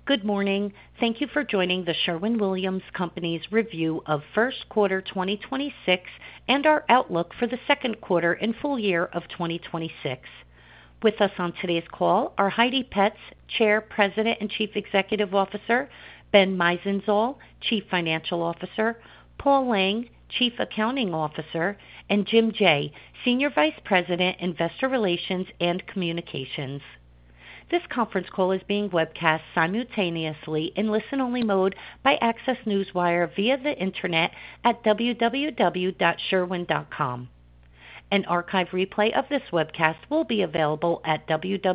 Good morning. Thank you for joining the Sherwin-Williams Company's review of first quarter 2026 and our outlook for the second quarter and full year of 2026. With us on today's call are Heidi Petz, Chair, President, and Chief Executive Officer, Ben Meisenzahl, Chief Financial Officer, Paul Lang, Chief Accounting Officer, and Jim Jaye, Senior Vice President, Investor Relations and Communications. This conference call is being webcast simultaneously in listen-only mode by Access Newswire via the internet at www.sherwin.com. An archive replay of this webcast will be available at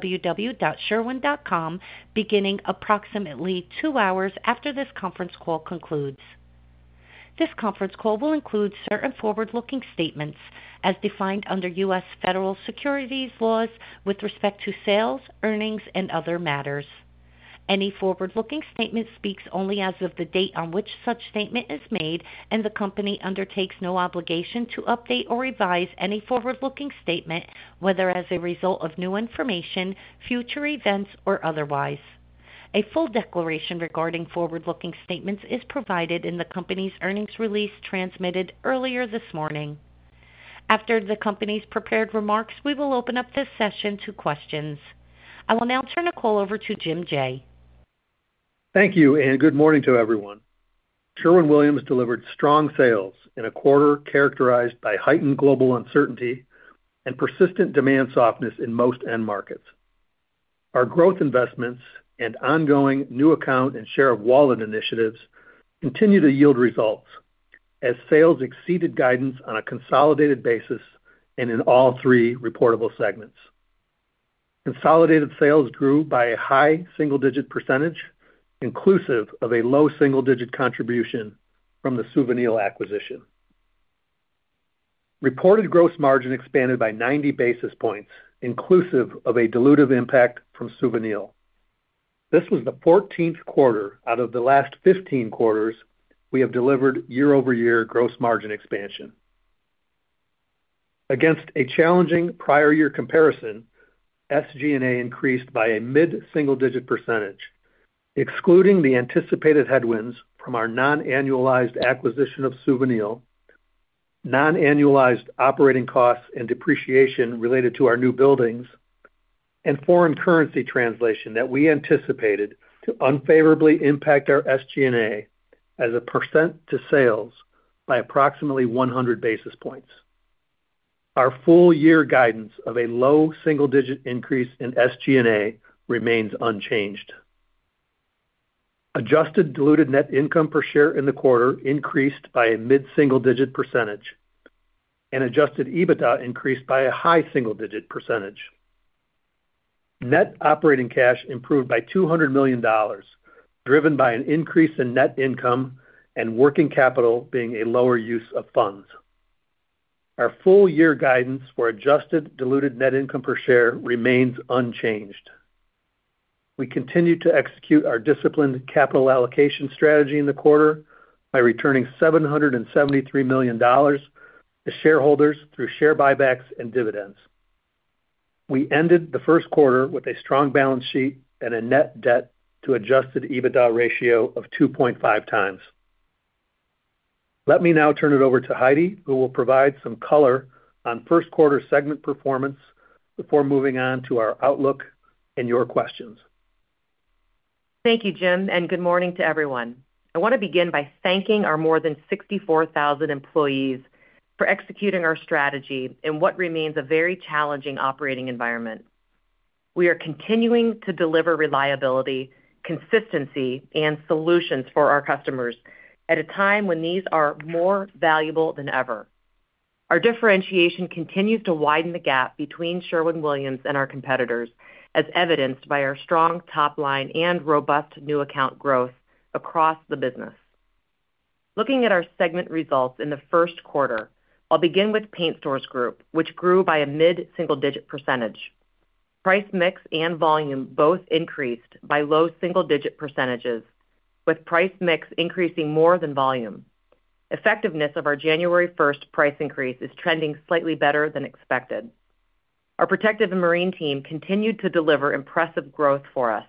www.sherwin.com beginning approximately 2 hours after this conference call concludes. This conference call will include certain forward-looking statements as defined under U.S. federal securities laws with respect to sales, earnings, and other matters. Any forward-looking statement speaks only as of the date on which such statement is made, and the company undertakes no obligation to update or revise any forward-looking statement, whether as a result of new information, future events, or otherwise. A full declaration regarding forward-looking statements is provided in the company's earnings release transmitted earlier this morning. After the company's prepared remarks, we will open up this session to questions. I will now turn the call over to Jim Jaye. Thank you, and good morning to everyone. Sherwin-Williams delivered strong sales in a quarter characterized by heightened global uncertainty and persistent demand softness in most end markets. Our growth investments and ongoing new account and share of wallet initiatives continue to yield results as sales exceeded guidance on a consolidated basis and in all three reportable segments. Consolidated sales grew by a high single-digit percentage, inclusive of a low single-digit contribution from the Suvinil acquisition. Reported gross margin expanded by 90 basis points, inclusive of a dilutive impact from Suvinil. This was the 14th quarter out of the last 15 quarters we have delivered year-over-year gross margin expansion. Against a challenging prior year comparison, SG&A increased by a mid-single-digit percentage. Excluding the anticipated headwinds from our non-annualized acquisition of Suvinil, non-annualized operating costs and depreciation related to our new buildings, and foreign currency translation that we anticipated to unfavorably impact our SG&A as a percent to sales by approximately 100 basis points. Our full year guidance of a low single-digit increase in SG&A remains unchanged. Adjusted diluted net income per share in the quarter increased by a mid-single-digit percentage, and adjusted EBITDA increased by a high single-digit percentage. Net operating cash improved by $200 million, driven by an increase in net income and working capital being a lower use of funds. Our full year guidance for adjusted diluted net income per share remains unchanged. We continue to execute our disciplined capital allocation strategy in the quarter by returning $773 million to shareholders through share buybacks and dividends. We ended the first quarter with a strong balance sheet and a net debt to adjusted EBITDA ratio of 2.5 times. Let me now turn it over to Heidi, who will provide some color on first quarter segment performance before moving on to our outlook and your questions. Thank you, Jim, and good morning to everyone. I want to begin by thanking our more than 64,000 employees for executing our strategy in what remains a very challenging operating environment. We are continuing to deliver reliability, consistency, and solutions for our customers at a time when these are more valuable than ever. Our differentiation continues to widen the gap between Sherwin-Williams and our competitors, as evidenced by our strong top line and robust new account growth across the business. Looking at our segment results in the first quarter, I'll begin with Paint Stores Group, which grew by a mid-single-digit percentage. Price mix and volume both increased by low single-digit percentages, with price mix increasing more than volume. Effectiveness of our January 1st price increase is trending slightly better than expected. Our Protective and Marine team continued to deliver impressive growth for us,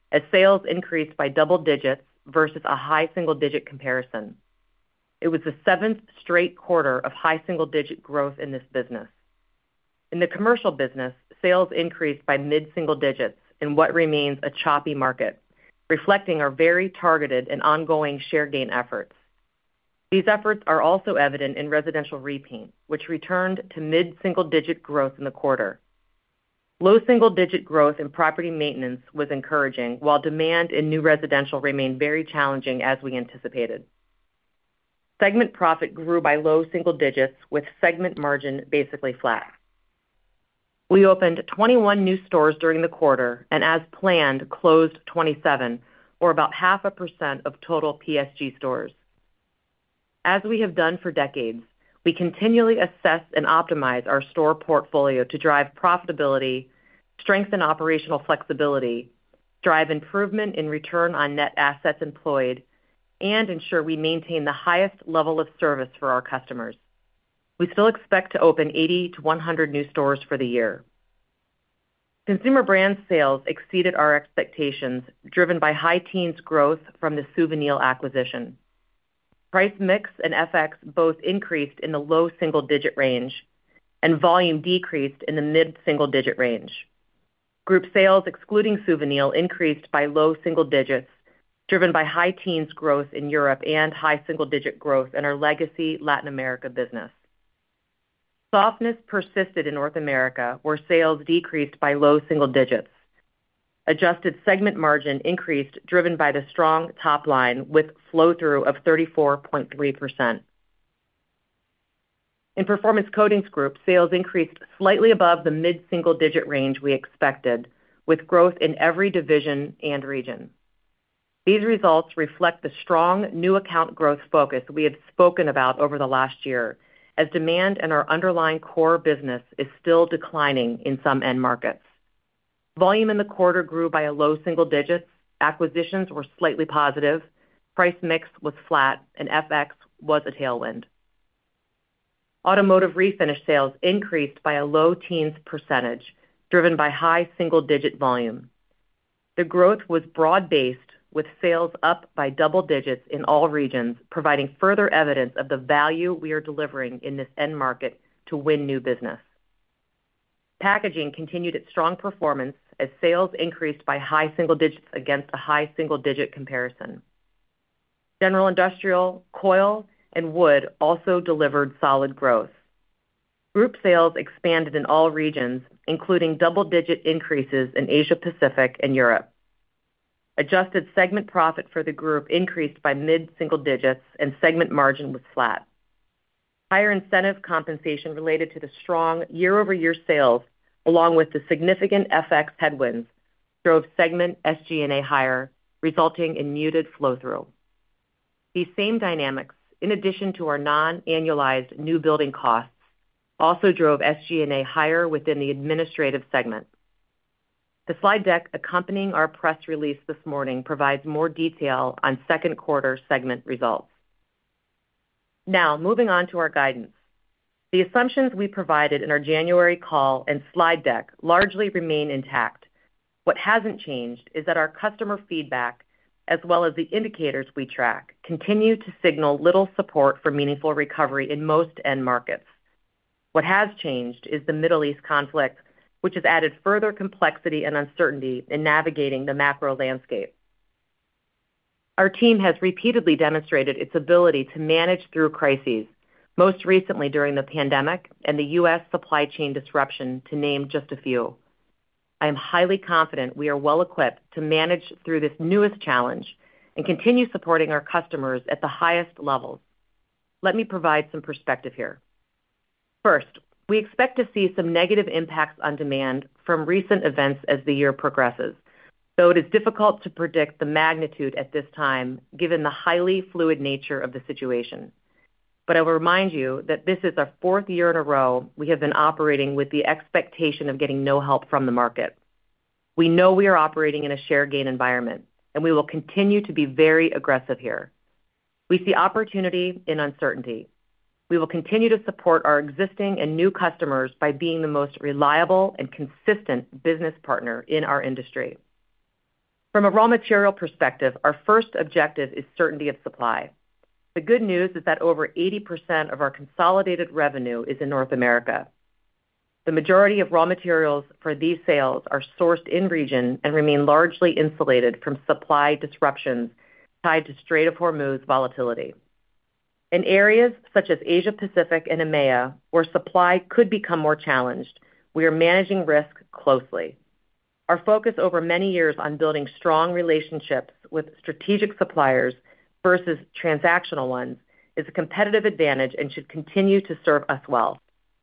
as sales increased by double digits versus a high single-digit comparison. It was the seventh straight quarter of high single-digit growth in this business. In the commercial business, sales increased by mid-single digits in what remains a choppy market, reflecting our very targeted and ongoing share gain efforts. These efforts are also evident in residential repaint, which returned to mid-single-digit growth in the quarter. Low single-digit growth in property maintenance was encouraging, while demand in new residential remained very challenging as we anticipated. Segment profit grew by low single digits, with segment margin basically flat. We opened 21 new stores during the quarter and, as planned, closed 27, or about 0.5% of total PSG stores. As we have done for decades, we continually assess and optimize our store portfolio to drive profitability, strengthen operational flexibility, drive improvement in return on net assets employed, and ensure we maintain the highest level of service for our customers. We still expect to open 80 to 100 new stores for the year. Consumer brand sales exceeded our expectations, driven by high teens growth from the Suvinil acquisition. Price mix and FX both increased in the low single-digit range, and volume decreased in the mid-single-digit range. Group sales, excluding Suvinil, increased by low single digits, driven by high teens growth in Europe and high single-digit growth in our legacy Latin America business. Softness persisted in North America, where sales decreased by low single digits. Adjusted segment margin increased, driven by the strong top line, with flow-through of 34.3%. In Performance Coatings Group, sales increased slightly above the mid-single-digit range we expected, with growth in every division and region. These results reflect the strong new account growth focus we have spoken about over the last year, as demand in our underlying core business is still declining in some end markets. Volume in the quarter grew by a low single digits, acquisitions were slightly positive, price mix was flat, and FX was a tailwind. Automotive refinish sales increased by a low teens %, driven by high single-digit volume. The growth was broad-based, with sales up by double digits in all regions, providing further evidence of the value we are delivering in this end market to win new business. Packaging continued its strong performance as sales increased by high single digits against a high single-digit comparison. General Industrial, coil, and wood also delivered solid growth. Group sales expanded in all regions, including double-digit increases in Asia Pacific and Europe. Adjusted segment profit for the group increased by mid-single digits, and segment margin was flat. Higher incentive compensation related to the strong year-over-year sales, along with the significant FX headwinds, drove segment SG&A higher, resulting in muted flow-through. These same dynamics, in addition to our non-annualized new building costs, also drove SG&A higher within the administrative segment. The slide deck accompanying our press release this morning provides more detail on second quarter segment results. Now, moving on to our guidance. The assumptions we provided in our January call and slide deck largely remain intact. What hasn't changed is that our customer feedback, as well as the indicators we track, continue to signal little support for meaningful recovery in most end markets. What has changed is the Middle East conflict, which has added further complexity and uncertainty in navigating the macro landscape. Our team has repeatedly demonstrated its ability to manage through crises, most recently during the pandemic and the U.S. supply chain disruption, to name just a few. I am highly confident we are well-equipped to manage through this newest challenge and continue supporting our customers at the highest levels. Let me provide some perspective here. First, we expect to see some negative impacts on demand from recent events as the year progresses, though it is difficult to predict the magnitude at this time, given the highly fluid nature of the situation. But I will remind you that this is our fourth year in a row we have been operating with the expectation of getting no help from the market. We know we are operating in a share gain environment, and we will continue to be very aggressive here. We see opportunity in uncertainty. We will continue to support our existing and new customers by being the most reliable and consistent business partner in our industry. From a raw material perspective, our first objective is certainty of supply. The good news is that over 80% of our consolidated revenue is in North America. The majority of raw materials for these sales are sourced in region and remain largely insulated from supply disruptions tied to Strait of Hormuz volatility. In areas such as Asia Pacific and EMEA, where supply could become more challenged, we are managing risk closely. Our focus over many years on building strong relationships with strategic suppliers versus transactional ones is a competitive advantage and should continue to serve us well.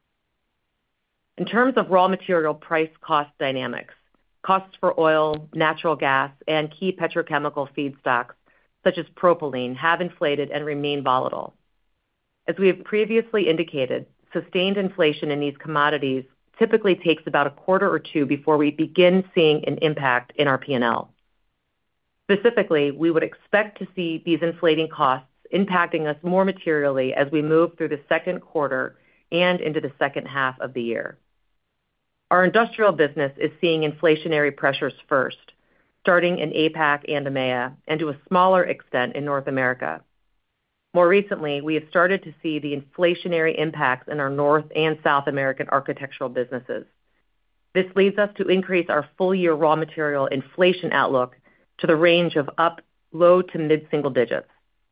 In terms of raw material price cost dynamics, costs for oil, natural gas, and key petrochemical feedstocks, such as propylene, have inflated and remain volatile. As we have previously indicated, sustained inflation in these commodities typically takes about a quarter or two before we begin seeing an impact in our P&L. Specifically, we would expect to see these inflating costs impacting us more materially as we move through the second quarter and into the second half of the year. Our industrial business is seeing inflationary pressures first, starting in APAC and EMEA, and to a smaller extent in North America. More recently, we have started to see the inflationary impacts in our North and South American architectural businesses. This leads us to increase our full-year raw material inflation outlook to the range of up low to mid-single digits.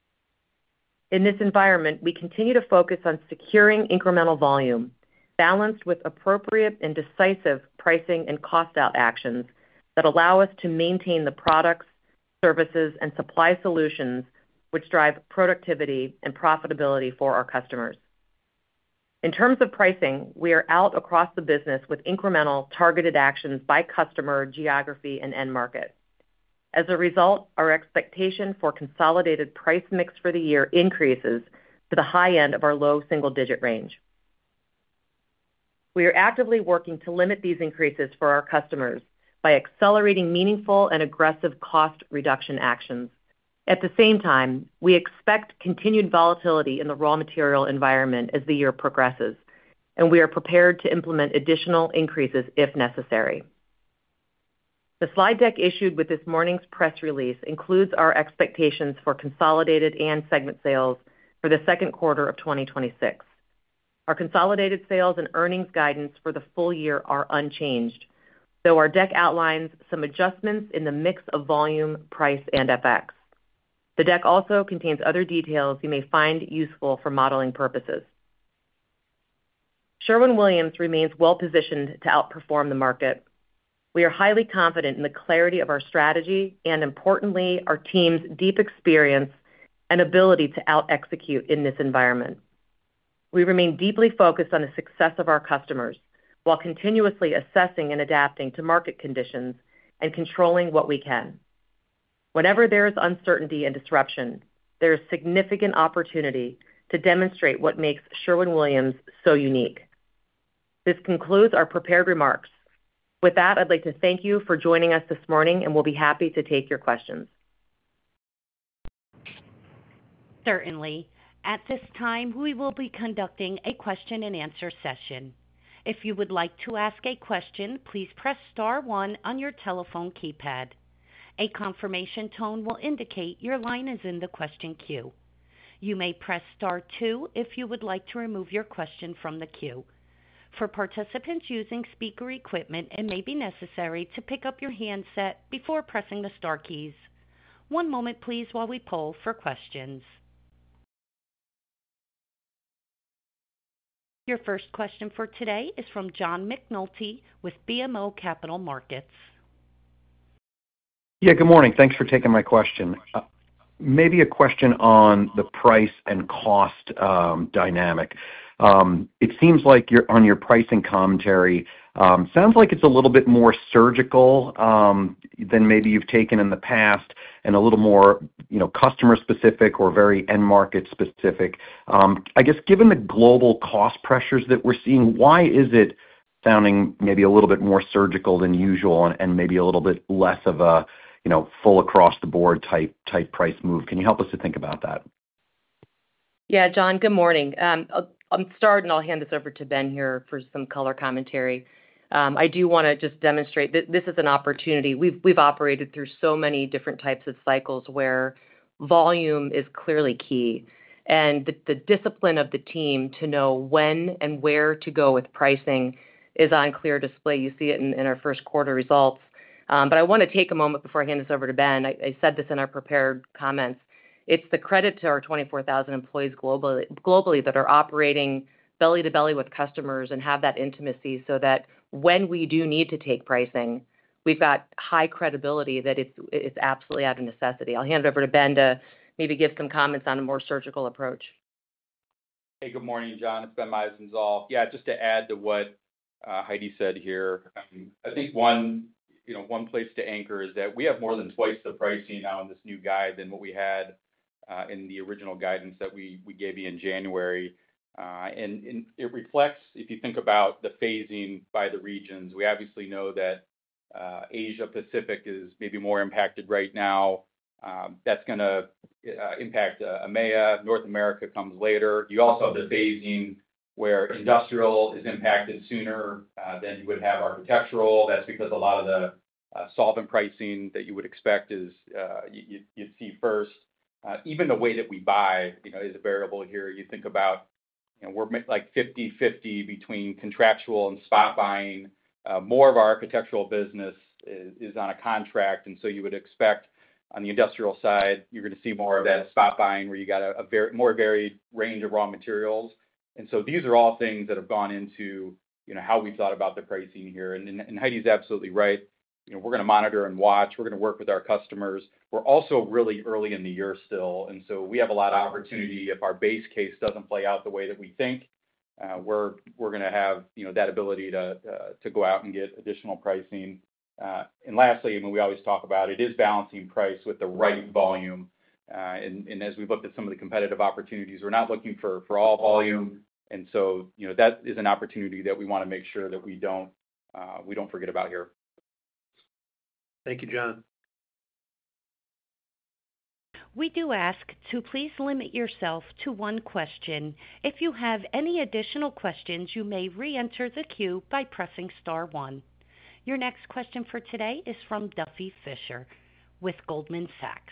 In this environment, we continue to focus on securing incremental volume, balanced with appropriate and decisive pricing and cost-out actions that allow us to maintain the products, services, and supply solutions which drive productivity and profitability for our customers. In terms of pricing, we are out across the business with incremental targeted actions by customer, geography, and end market. As a result, our expectation for consolidated price mix for the year increases to the high end of our low single-digit range. We are actively working to limit these increases for our customers by accelerating meaningful and aggressive cost reduction actions. At the same time, we expect continued volatility in the raw material environment as the year progresses, and we are prepared to implement additional increases if necessary. The slide deck issued with this morning's press release includes our expectations for consolidated and segment sales for the second quarter of 2026. Our consolidated sales and earnings guidance for the full year are unchanged, though our deck outlines some adjustments in the mix of volume, price, and FX. The deck also contains other details you may find useful for modeling purposes. Sherwin-Williams remains well-positioned to outperform the market. We are highly confident in the clarity of our strategy and, importantly, our team's deep experience and ability to out-execute in this environment. We remain deeply focused on the success of our customers while continuously assessing and adapting to market conditions and controlling what we can. Whenever there is uncertainty and disruption, there is significant opportunity to demonstrate what makes Sherwin-Williams so unique. This concludes our prepared remarks. With that, I'd like to thank you for joining us this morning, and we'll be happy to take your questions. Certainly. At this time, we will be conducting a question-and-answer session. If you would like to ask a question, please press star one on your telephone keypad. A confirmation tone will indicate your line is in the question queue. You may press star two if you would like to remove your question from the queue. For participants using speaker equipment, it may be necessary to pick up your handset before pressing the star keys. One moment, please, while we poll for questions. Your first question for today is from John McNulty with BMO Capital Markets. Yeah, good morning. Thanks for taking my question. Maybe a question on the price and cost dynamic. It seems like on your pricing commentary, sounds like it's a little bit more surgical than maybe you've taken in the past and a little more, customer specific or very end market specific. I guess given the global cost pressures that we're seeing, why is it sounding maybe a little bit more surgical than usual and maybe a little bit less of a, full across the board type price move? Can you help us to think about that? Yeah, John, good morning. I'll start and I'll hand this over to Ben here for some color commentary. I do want to just demonstrate that this is an opportunity. We've operated through so many different types of cycles where volume is clearly key. And the discipline of the team to know when and where to go with pricing is on clear display. You see it in our first quarter results. But I want to take a moment before I hand this over to Ben. I said this in our prepared comments. It's the credit to our 24,000 employees globally that are operating belly to belly with customers and have that intimacy so that when we do need to take pricing, we've got high credibility that it's absolutely out of necessity. I'll hand it over to Ben to maybe give some comments on a more surgical approach. Hey, good morning, John. It's Ben Meisenzahl. Yeah, just to add to what Heidi said here, I think one place to anchor is that we have more than twice the pricing now in this new guide than what we had in the original guidance that we gave you in January. And it reflects, if you think about the phasing by the regions, we obviously know that Asia Pacific is maybe more impacted right now. That's going to impact EMEA. North America comes later. You also have the phasing where industrial is impacted sooner than you would have architectural. That's because a lot of the solvent pricing that you would expect is you'd see first. Even the way that we buy, is a variable here. You think about, we're like 50-50 between contractual and spot buying. More of our architectural business is on a contract, and so you would expect on the industrial side, you're going to see more of that spot buying where you got a more varied range of raw materials. And so these are all things that have gone into, how we thought about the pricing here. And Heidi's absolutely right. We're going to monitor and watch. We're going to work with our customers. We're also really early in the year still. And so we have a lot of opportunity. If our base case doesn't play out the way that we think, we're going to have, that ability to go out and get additional pricing. And lastly, we always talk about it is balancing price with the right volume. And as we've looked at some of the competitive opportunities, we're not looking for all volume. And so, that is an opportunity that we want to make sure that we don't forget about here. Thank you, John. We do ask to please limit yourself to one question. If you have any additional questions, you may re-enter the queue by pressing star one. Your next question for today is from Duffy Fischer with Goldman Sachs.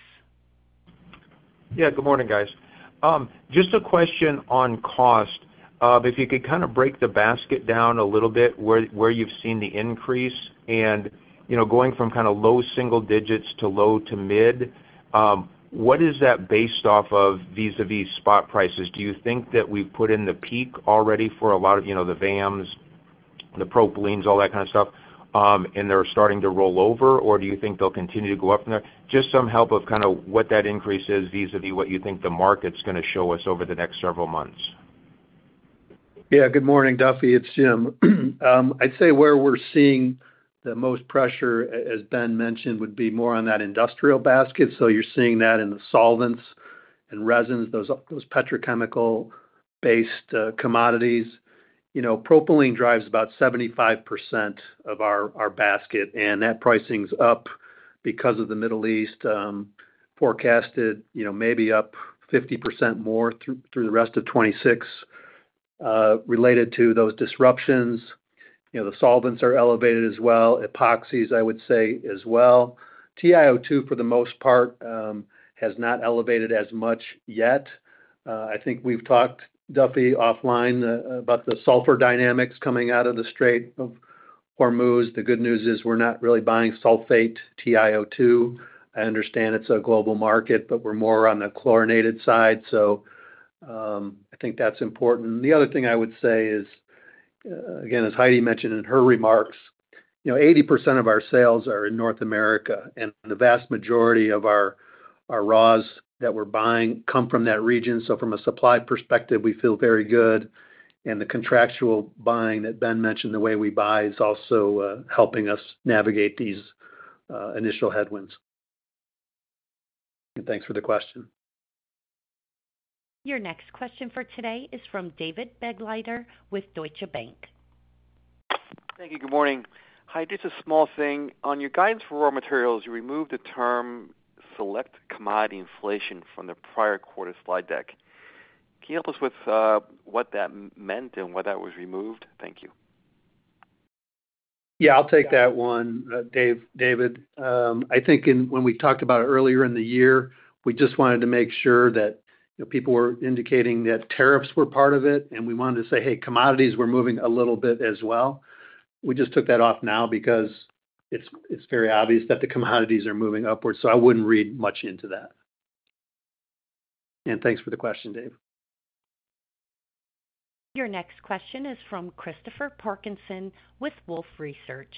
Yeah, good morning, guys. Just a question on cost. If you could kind of break the basket down a little bit where you've seen the increase and, going from kind of low single digits to low to mid, what is that based off of vis-a-vis spot prices? Do you think that we've put in the peak already for a lot of, the VAMs, the propylenes, all that kind of stuff, and they're starting to roll over, or do you think they'll continue to go up from there? Just some help of kind of what that increase is vis-a-vis what you think the market's going to show us over the next several months. Yeah, good morning, Duffy. It's Jim. I'd say where we're seeing the most pressure, as Ben mentioned, would be more on that industrial basket. So you're seeing that in the solvents and resins, those petrochemical-based commodities. Propylene drives about 75% of our basket, and that pricing's up because of the Middle East, forecasted, maybe up 50% more through the rest of 26, related to those disruptions. The solvents are elevated as well. Epoxies, I would say, as well. TiO2, for the most part, has not elevated as much yet. I think we've talked, Duffy, offline about the sulfur dynamics coming out of the Strait of Hormuz. The good news is we're not really buying sulfate TiO2. I understand it's a global market, but we're more on the chlorinated side. So I think that's important. The other thing I would say is, again, as Heidi mentioned in her remarks, 80% of our sales are in North America, and the vast majority of our raws that we're buying come from that region. So from a supply perspective, we feel very good. And the contractual buying that Ben mentioned, the way we buy, is also helping us navigate these initial headwinds. And thanks for the question. Your next question for today is from David Begleiter with Deutsche Bank. Thank you. Good morning. Hi, just a small thing. On your guidance for raw materials, you removed the term select commodity inflation from the prior quarter slide deck. Can you help us with what that meant and why that was removed? Thank you. Yeah, I'll take that one, David. I think when we talked about it earlier in the year, we just wanted to make sure that people were indicating that tariffs were part of it, and we wanted to say, hey, commodities were moving a little bit as well. We just took that off now because it's very obvious that the commodities are moving upwards, so I wouldn't read much into that. And thanks for the question, Dave. Your next question is from Christopher Parkinson with Wolfe Research.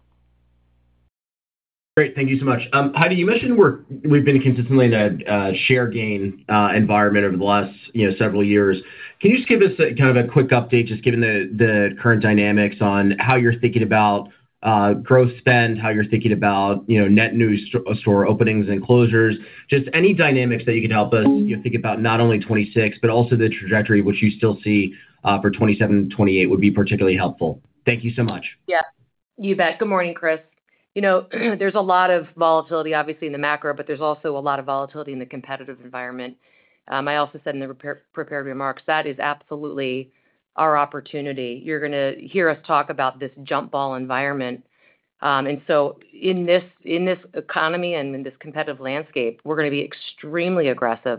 Great. Thank you so much. Heidi, you mentioned we've been consistently in a share gain environment over the last several years. Can you just give us kind of a quick update, just given the current dynamics on how you're thinking about growth spend, how you're thinking about net new store openings and closures, just any dynamics that you can help us think about not only 26, but also the trajectory which you still see for 27 and 28 would be particularly helpful. Thank you so much. Yeah, you bet. Good morning, Chris. There's a lot of volatility, obviously, in the macro, but there's also a lot of volatility in the competitive environment. I also said in the prepared remarks, that is absolutely our opportunity. You're going to hear us talk about this jump ball environment. And so in this economy and in this competitive landscape, we're going to be extremely aggressive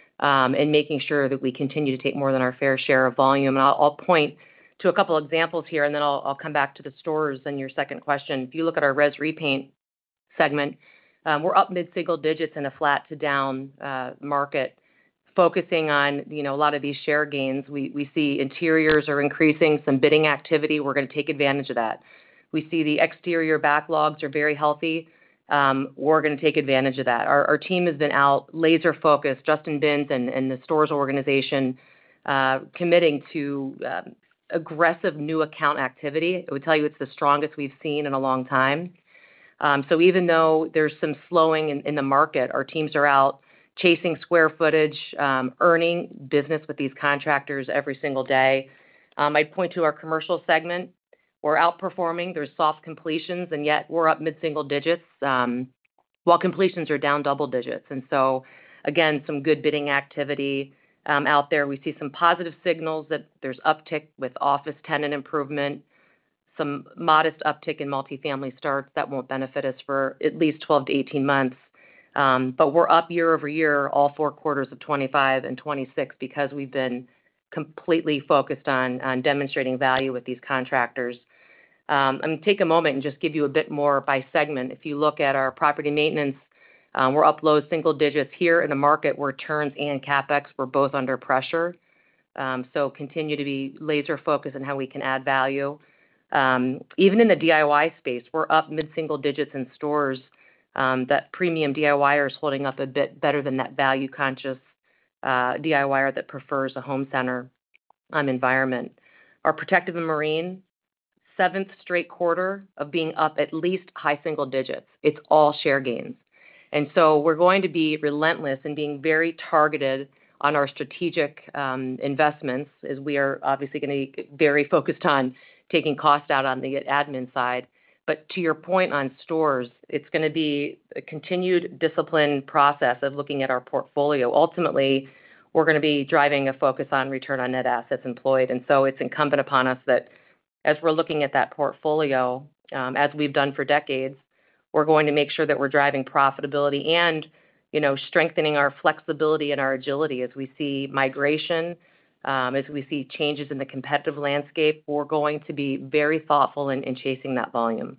in making sure that we continue to take more than our fair share of volume. And I'll point to a couple examples here, and then I'll come back to the stores and your second question. If you look at our res repaint segment, we're up mid-single digits in a flat to down market, focusing on a lot of these share gains. We see interiors are increasing, some bidding activity. We're going to take advantage of that. We see the exterior backlogs are very healthy. We're going to take advantage of that. Our team has been out laser focused, Justin Binns and the stores organization, committing to aggressive new account activity. I would tell you it's the strongest we've seen in a long time. So even though there's some slowing in the market, our teams are out chasing square footage, earning business with these contractors every single day. I'd point to our commercial segment. We're outperforming. There's soft completions, and yet we're up mid-single digits, while completions are down double digits. And so, again, some good bidding activity out there. We see some positive signals that there's uptick with office tenant improvement, some modest uptick in multifamily starts that won't benefit us for at least 12 to 18 months. But we're up year over year, all 4 quarters of 25 and 26, because we've been completely focused on demonstrating value with these contractors. I'm going to take a moment and just give you a bit more by segment. If you look at our property maintenance, we're up low single digits here in a market where turns and CapEx were both under pressure. So continue to be laser focused on how we can add value. Even in the DIY space, we're up mid-single digits in stores. That premium DIYer is holding up a bit better than that value-conscious DIYer that prefers a home center environment. Our protective and marine, 7th straight quarter of being up at least high single digits. It's all share gains. And so we're going to be relentless in being very targeted on our strategic investments, as we are obviously going to be very focused on taking cost out on the admin side. But to your point on stores, it's going to be a continued disciplined process of looking at our portfolio. Ultimately, we're going to be driving a focus on return on net assets employed. And so it's incumbent upon us that as we're looking at that portfolio, as we've done for decades, we're going to make sure that we're driving profitability and, strengthening our flexibility and our agility as we see migration, as we see changes in the competitive landscape. We're going to be very thoughtful in chasing that volume.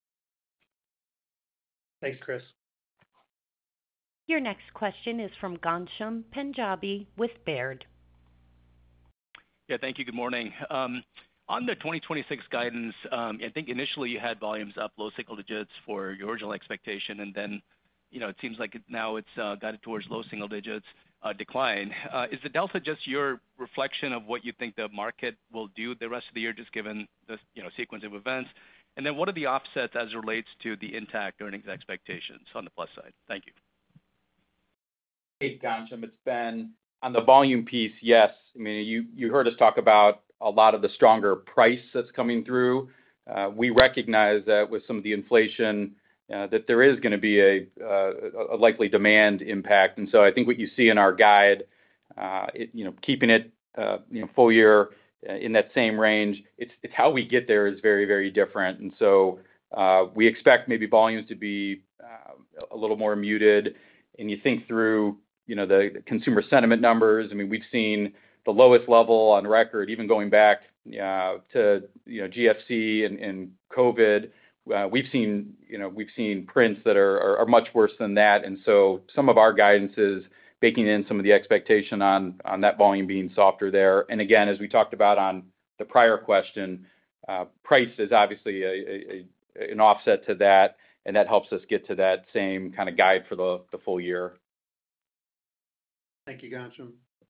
Thanks, Chris. Your next question is from Ghansham Panjabi with Baird. Yeah, thank you. Good morning. On the 2026 guidance, I think initially you had volumes up low single digits for your original expectation, and then it seems like now it's guided towards low single digits decline. Is the delta just your reflection of what you think the market will do the rest of the year, just given the sequence of events? And then what are the offsets as it relates to the intact earnings expectations on the plus side? Thank you. Hey, Ghansham, it's Ben. On the volume piece, yes. I mean, you heard us talk about a lot of the stronger price that's coming through. We recognize that with some of the inflation, that there is going to be a likely demand impact. And so I think what you see in our guide, keeping it full year in that same range. It's how we get there is very, very different. And so we expect maybe volumes to be a little more muted. And you think through, the consumer sentiment numbers. I mean, we've seen the lowest level on record, even going back to GFC and COVID. We've seen prints that are much worse than that. And so some of our guidance is baking in some of the expectation on that volume being softer there. And again, as we talked about on the prior question, price is obviously an offset to that, and that helps us get to that same kind of guide for the full year. Thank you, Ghansham.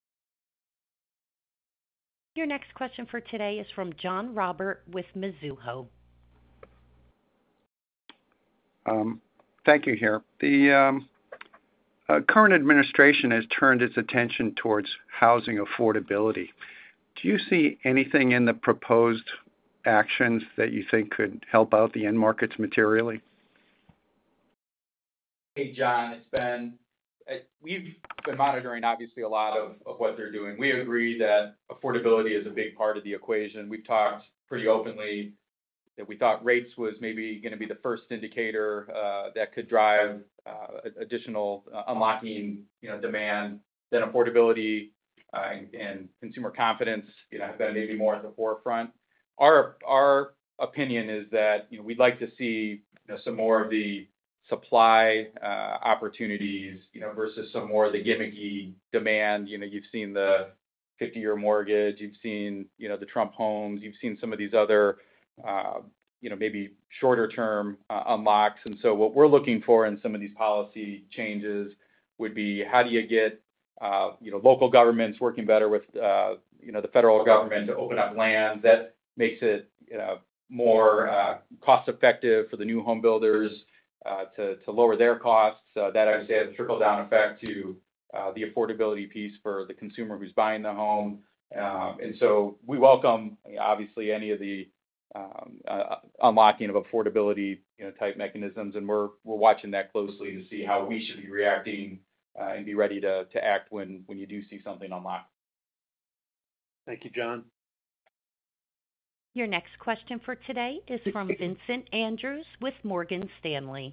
Your next question for today is from John Robert with Mizuho. Thank you here. The current administration has turned its attention towards housing affordability. Do you see anything in the proposed actions that you think could help out the end markets materially? Hey, John, we've been monitoring obviously a lot of what they're doing. We agree that affordability is a big part of the equation. We've talked pretty openly that we thought rates was maybe going to be the first indicator that could drive additional unlocking, demand. Then affordability and consumer confidence, have been maybe more at the forefront. Our opinion is that we'd like to see some more of the supply opportunities, versus some more of the gimmicky demand. You've seen the 50-year mortgage, you've seen the Trump homes, you've seen some of these other maybe shorter term unlocks. And so what we're looking for in some of these policy changes would be, how do you get local governments working better with the federal government to open up land that makes it more cost effective for the new home builders to lower their costs. That obviously has a trickle down effect to the affordability piece for the consumer who's buying the home. And so we welcome obviously any of the unlocking of affordability type mechanisms, and we're watching that closely to see how we should be reacting and be ready to act when you do see something unlocked. Thank you, John. Your next question for today is from Vincent Andrews with Morgan Stanley.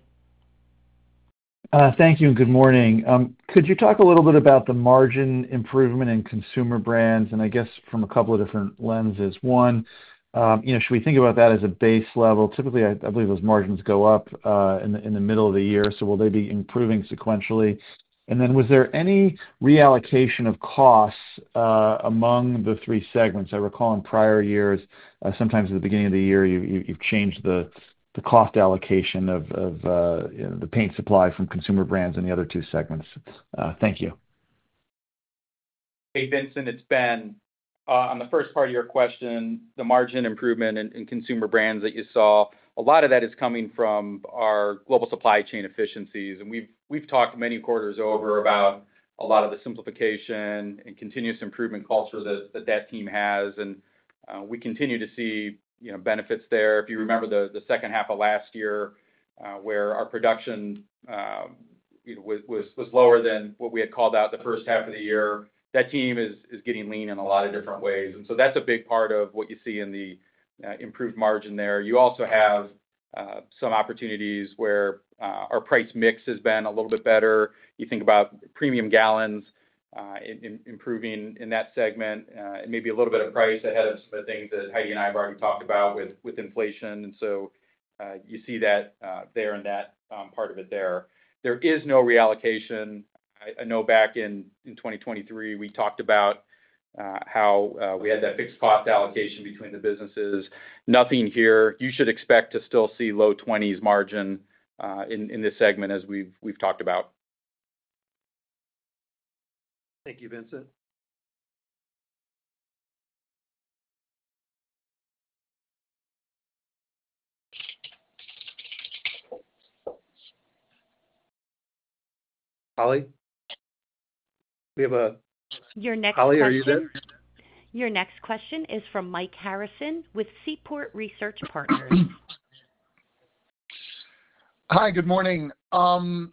Thank you and good morning. Could you talk a little bit about the margin improvement in consumer brands, and I guess from a couple of different lenses? One, should we think about that as a base level? Typically, I believe those margins go up in the middle of the year, so will they be improving sequentially? And then was there any reallocation of costs among the three segments? I recall in prior years, sometimes at the beginning of the year, you've changed the cost allocation of the paint supply from consumer brands and the other two segments. Thank you. Hey, Vincent, it's Ben. On the first part of your question, the margin improvement in consumer brands that you saw, a lot of that is coming from our global supply chain efficiencies. And we've talked many quarters over about a lot of the simplification and continuous improvement culture that team has. And we continue to see benefits there. If you remember the second half of last year, where our production was lower than what we had called out the first half of the year, that team is getting lean in a lot of different ways. And so that's a big part of what you see in the improved margin there. You also have some opportunities where our price mix has been a little bit better. You think about premium gallons improving in that segment, and maybe a little bit of price ahead of some of the things that Heidi and I have already talked about with inflation. And so you see that there in that part of it there. There is no reallocation. I know back in 2023, we talked about how we had that fixed cost allocation between the businesses. Nothing here. You should expect to still see low 20s margin in this segment as we've talked about. Thank you, Vincent. Holly? We have Your next Holly, question, are you there? Your next question is from Mike Harrison with Seaport Research Partners. Hi, good morning.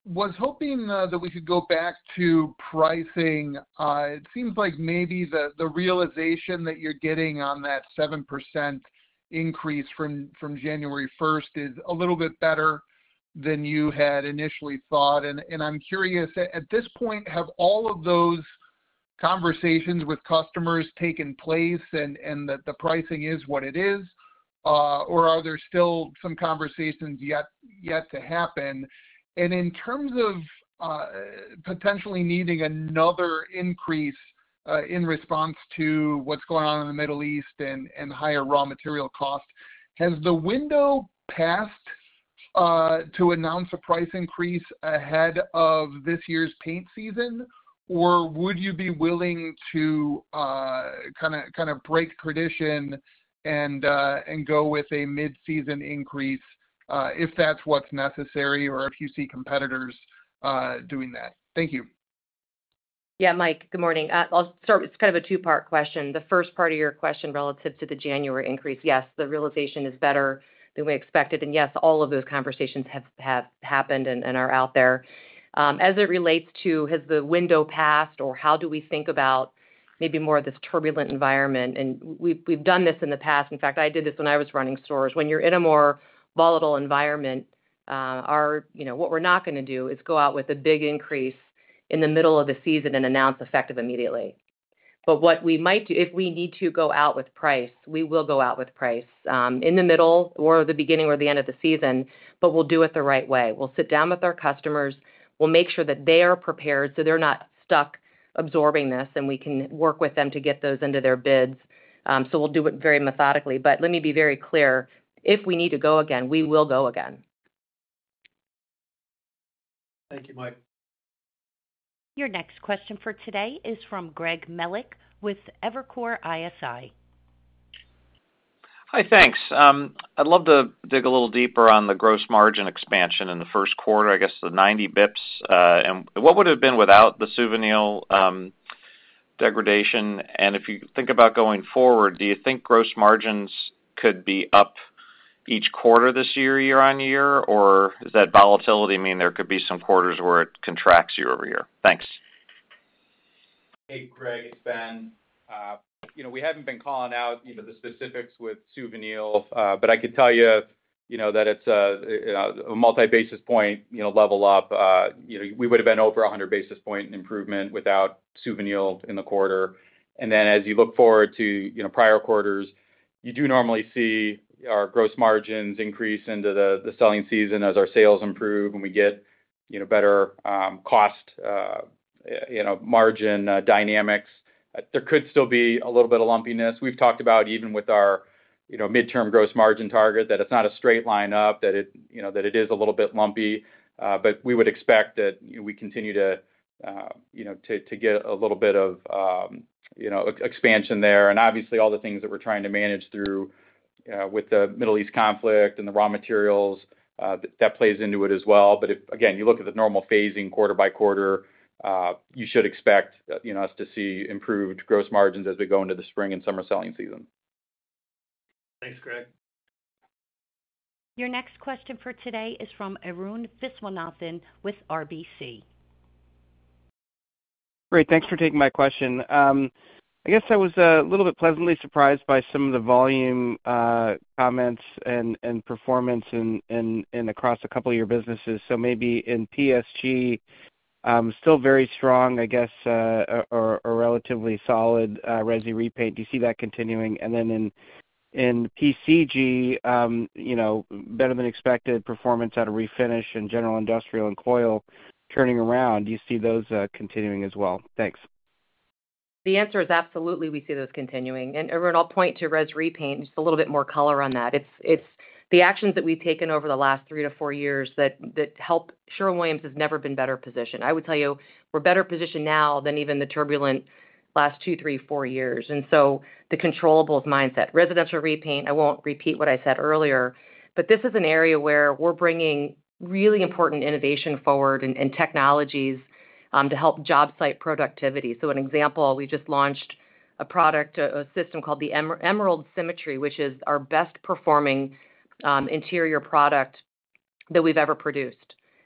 Was hoping that we could go back to pricing. It seems like maybe the realization that you're getting on that 7% increase from January 1st is a little bit better than you had initially thought. And I'm curious, at this point, have all of those conversations with customers taken place and that the pricing is what it is? Or are there still some conversations yet to happen? And in terms of potentially needing another increase in response to what's going on in the Middle East and higher raw material costs, has the window passed to announce a price increase ahead of this year's paint season? Or would you be willing to kind of break tradition and go with a mid-season increase if that's what's necessary, or if you see competitors doing that? Thank you. Yeah, Mike, good morning. I'll start. It's kind of a two-part question. The first part of your question relative to the January increase, yes, the realization is better than we expected. And yes, all of those conversations have happened and are out there. As it relates to has the window passed, or how do we think about maybe more of this turbulent environment? And we've done this in the past. In fact, I did this when I was running stores. When you're in a more volatile environment, what we're not going to do is go out with a big increase in the middle of the season and announce effective immediately. But what we might do, if we need to go out with price, we will go out with price in the middle or the beginning or the end of the season, but we'll do it the right way. We'll sit down with our customers. We'll make sure that they are prepared so they're not stuck absorbing this, and we can work with them to get those into their bids. So we'll do it very methodically. But let me be very clear. If we need to go again, we will go again. Thank you, Mike. Your next question for today is from Greg Melich with Evercore ISI. Hi, thanks. I'd love to dig a little deeper on the gross margin expansion in the first quarter, I guess the 90 bips. And what would it have been without the Suvinil degradation? And if you think about going forward, do you think gross margins could be up each quarter this year on year? Or does that volatility mean there could be some quarters where it contracts year over year? Thanks. Hey, Greg, it's Ben. We haven't been calling out, the specifics with Suvinil, but I could tell you, that it's a multi-basis point, level up. We would have been over 100 basis point improvement without Suvinil in the quarter. And then as you look forward to, prior quarters, you do normally see our gross margins increase into the selling season as our sales improve and we get, better cost, margin dynamics. There could still be a little bit of lumpiness. We've talked about even with our, midterm gross margin target that it's not a straight line up, that it is a little bit lumpy. But we would expect that we continue to get a little bit of, expansion there. And obviously all the things that we're trying to manage through with the Middle East conflict and the raw materials, that plays into it as well. But if, again, you look at the normal phasing quarter by quarter, you should expect, us to see improved gross margins as we go into the spring and summer selling season. Thanks, Greg. Your next question for today is from Arun Viswanathan with RBC. Great. Thanks for taking my question. I guess I was a little bit pleasantly surprised by some of the volume comments and performance in across a couple of your businesses. So maybe in PSG, still very strong, I guess, or relatively solid resi repaint. Do you see that continuing? And then in PCG, better than expected performance out of refinish and general industrial and coil turning around. Do you see those continuing as well? Thanks. The answer is absolutely we see those continuing. And Arun, I'll point to res repaint, just a little bit more color on that. It's the actions that we've taken over the last 3 to 4 years that help. Sherwin-Williams has never been better positioned. I would tell you we're better positioned now than even the turbulent last 2, 3, 4 years. And so the controllables mindset, residential repaint, I won't repeat what I said earlier, but this is an area where we're bringing really important innovation forward and technologies to help job site productivity. So an example, we just launched a product, a system called the Emerald Symmetry, which is our best performing interior product that we've ever produced.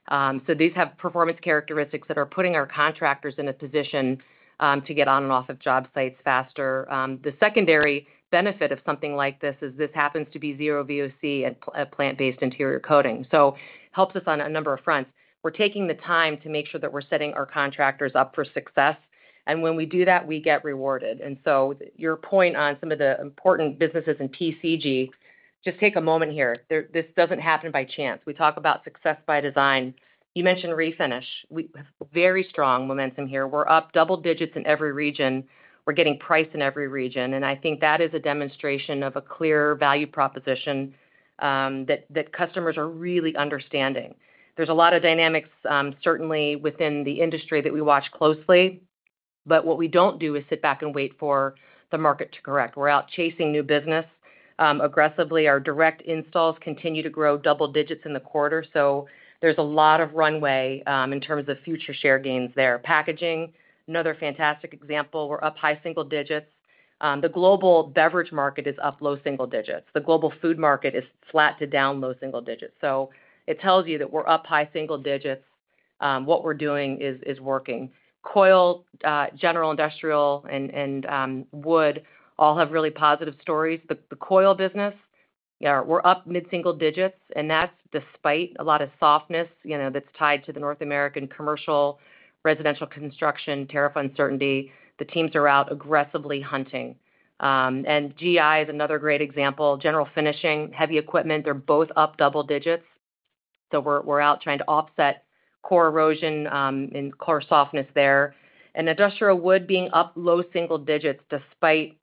So these have performance characteristics that are putting our contractors in a position to get on and off of job sites faster. The secondary benefit of something like this is this happens to be zero VOC and plant-based interior coating. So helps us on a number of fronts. We're taking the time to make sure that we're setting our contractors up for success. And when we do that, we get rewarded. And so your point on some of the important businesses in PCG, just take a moment here. This doesn't happen by chance. We talk about success by design. You mentioned refinish. We have very strong momentum here. We're up double digits in every region. We're getting price in every region. And I think that is a demonstration of a clear value proposition that customers are really understanding. There's a lot of dynamics, certainly within the industry that we watch closely. But what we don't do is sit back and wait for the market to correct. We're out chasing new business aggressively. Our direct installs continue to grow double digits in the quarter. So there's a lot of runway in terms of future share gains there. Packaging, another fantastic example. We're up high single digits. The global beverage market is up low single digits. The global food market is flat to down low single digits. So it tells you that we're up high single digits. What we're doing is working. Coil, general industrial, and wood all have really positive stories. The coil business, we're up mid-single digits, and that's despite a lot of softness, that's tied to the North American commercial, residential construction, tariff uncertainty. The teams are out aggressively hunting. And GI is another great example. General finishing, heavy equipment, they're both up double digits. So we're out trying to offset core erosion and core softness there. And industrial wood being up low single digits despite,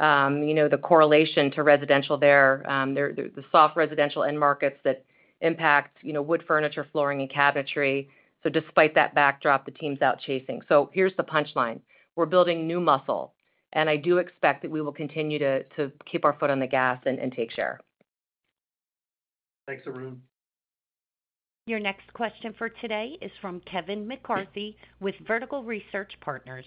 the correlation to residential there. The soft residential end markets that impact, wood furniture, flooring, and cabinetry. So despite that backdrop, the team's out chasing. So here's the punchline. We're building new muscle, and I do expect that we will continue to keep our foot on the gas and take share. Thanks, Arun. Your next question for today is from Kevin McCarthy with Vertical Research Partners.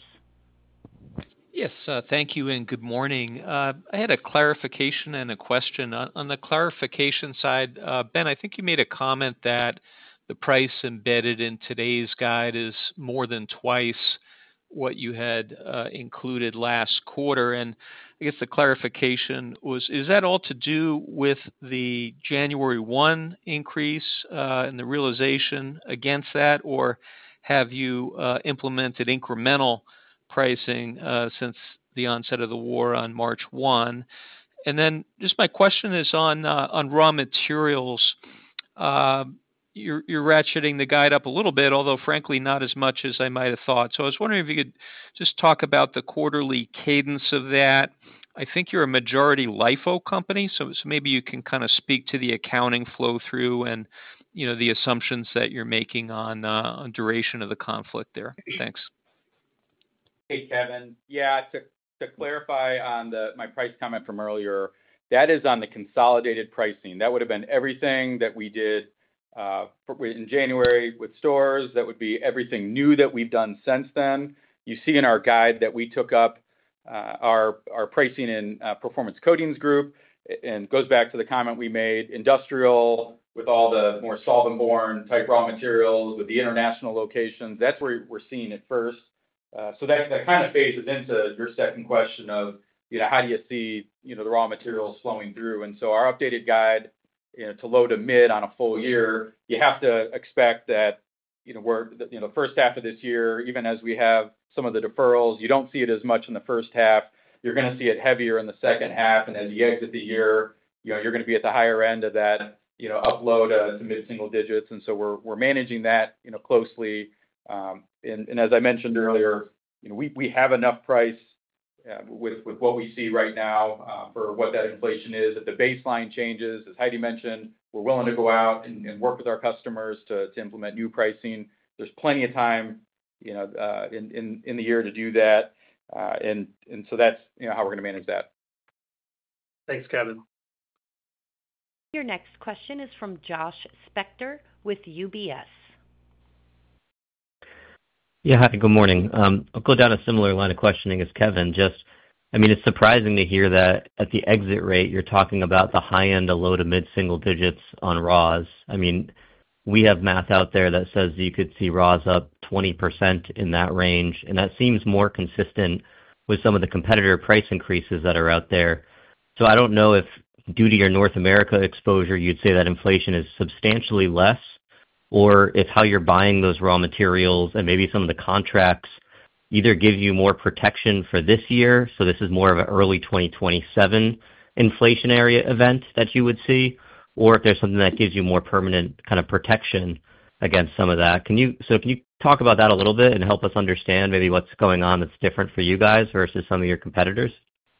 Yes, thank you and good morning. I had a clarification and a question. On the clarification side, Ben, I think you made a comment that the price embedded in today's guide is more than twice what you had included last quarter. And I guess the clarification was, is that all to do with the January 1 increase and the realization against that, or have you implemented incremental pricing since the onset of the war on March 1? And then just my question is on raw materials. You're ratcheting the guide up a little bit, although frankly not as much as I might have thought. So I was wondering if you could just talk about the quarterly cadence of that. I think you're a majority LIFO company, so maybe you can kind of speak to the accounting flow through and the assumptions that you're making on duration of the conflict there. Thanks. Hey, Kevin. Yeah, to clarify on my price comment from earlier, that is on the consolidated pricing. That would have been everything that we did in January with stores. That would be everything new that we've done since then. You see in our guide that we took up our pricing in Performance Coatings Group, and goes back to the comment we made, industrial with all the more solvent-borne type raw materials with the international locations. That's where we're seeing it first. So that kind of phases into your second question of, how do you see, the raw materials flowing through? And so our updated guide, to low to mid on a full year, you have to expect that, we're, the first half of this year, even as we have some of the deferrals, you don't see it as much in the first half. You're going to see it heavier in the second half. And as you exit the year, you're going to be at the higher end of that, up low to mid single digits. And so we're managing that, closely. And as I mentioned earlier, we have enough price with what we see right now for what that inflation is. If the baseline changes, as Heidi mentioned, we're willing to go out and work with our customers to implement new pricing. There's plenty of time, in the year to do that. And so that's, how we're going to manage that. Thanks, Kevin. Your next question is from Josh Spector with UBS. Yeah, hi, good morning. I'll go down a similar line of questioning as Kevin. It's surprising to hear that at the exit rate, you're talking about the high end of low to mid single digits on raws. we have math out there that says you could see raws up 20% in that range, and that seems more consistent with some of the competitor price increases that are out there. So I don't know if due to your North America exposure, you'd say that inflation is substantially less, or if how you're buying those raw materials and maybe some of the contracts either give you more protection for this year, so this is more of an early 2027 inflationary event that you would see, or if there's something that gives you more permanent kind of protection against some of that. Can you talk about that a little bit and help us understand maybe what's going on that's different for you guys versus some of your competitors?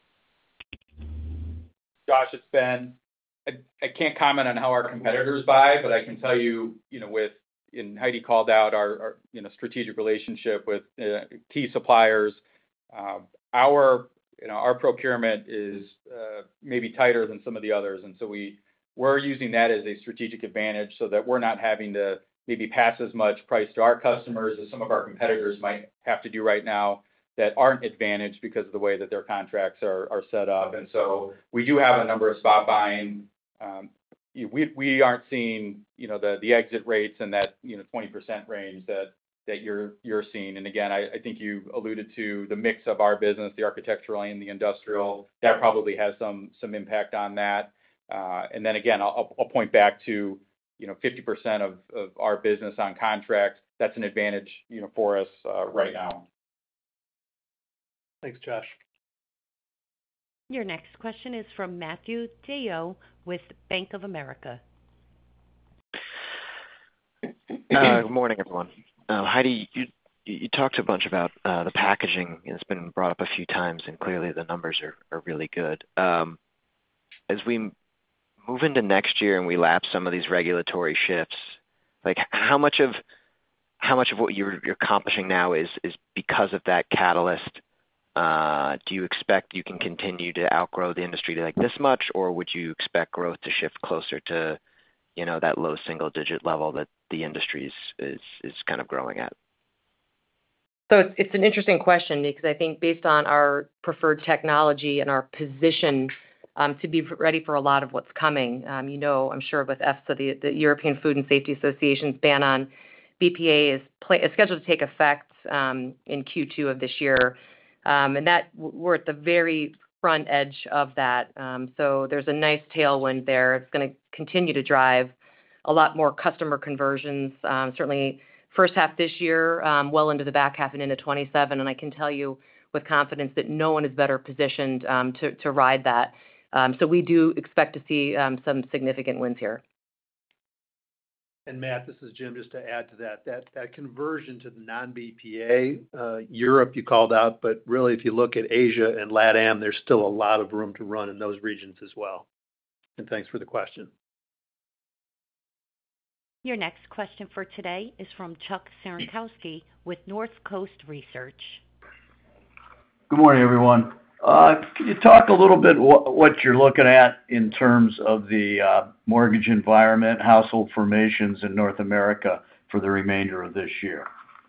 Josh, it's Ben. I can't comment on how our competitors buy, but I can tell you, and Heidi called out our strategic relationship with key suppliers. Our procurement is maybe tighter than some of the others, and so we're using that as a strategic advantage so that we're not having to maybe pass as much price to our customers as some of our competitors might have to do right now that aren't advantaged because of the way that their contracts are set up. And so we do have a number of spot buying. We aren't seeing the exit rates in that 20% range that you're seeing. And again, I think you alluded to the mix of our business, the architectural and the industrial. That probably has some impact on that. And then again, I'll point back to 50% of our business on contracts. That's an advantage for us right now. Thanks, Josh. Your next question is from Matthew DeYoe with Bank of America. Good morning, everyone. Heidi, you talked a bunch about the packaging. It's been brought up a few times, and clearly the numbers are really good. As we move into next year and we lap some of these regulatory shifts, like how much of what you're accomplishing now is because of that catalyst? Do you expect you can continue to outgrow the industry like this much, or would you expect growth to shift closer to that low single-digit level that the industry is kind of growing at? So it's an interesting question because I think based on our preferred technology and our position to be ready for a lot of what's coming, I'm sure with EFSA, the European Food and Safety Association's ban on BPA is scheduled to take effect in Q2 of this year. And that we're at the very front edge of that. So there's a nice tailwind there. It's going to continue to drive a lot more customer conversions, certainly first half this year, well into the back half and into 27. And I can tell you with confidence that no one is better positioned to ride that. So we do expect to see some significant wins here. And Matt, this is Jim, just to add to that conversion to the non-BPA, Europe you called out, but really if you look at Asia and LATAM, there's still a lot of room to run in those regions as well. And thanks for the question. Your next question for today is from Chuck Cerankosky with Northcoast Research. Good morning, everyone. Can you talk a little bit what you're looking at in terms of the mortgage environment, household formations in North America for the remainder of this year?